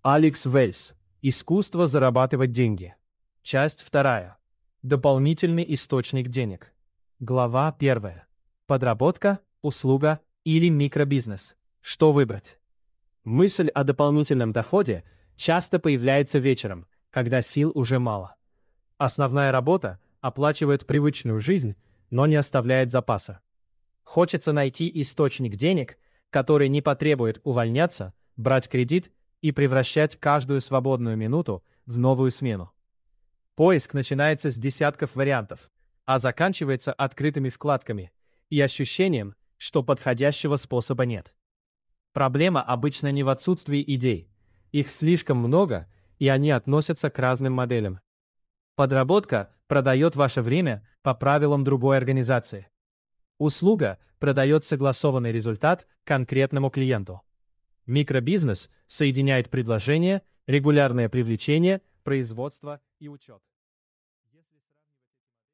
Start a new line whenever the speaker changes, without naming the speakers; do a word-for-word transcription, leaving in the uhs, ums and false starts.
Алекс Вельс. Искусство зарабатывать деньги. Часть вторая. Дополнительный источник денег. Глава первая. Подработка, услуга или микробизнес. Что выбрать? Мысль о дополнительном доходе часто появляется вечером, когда сил уже мало. Основная работа оплачивает привычную жизнь, но не оставляет запаса. Хочется найти источник денег, который не потребует увольняться, брать кредит и превращать каждую свободную минуту в новую смену. Поиск начинается с десятков вариантов, а заканчивается открытыми вкладками и ощущением, что подходящего способа нет. Проблема обычно не в отсутствии идей. Их слишком много, и они относятся к разным моделям. Подработка продает ваше время по правилам другой организации. Услуга продает согласованный результат конкретному клиенту. Микробизнес соединяет предложение, регулярное привлечение, производство и учет.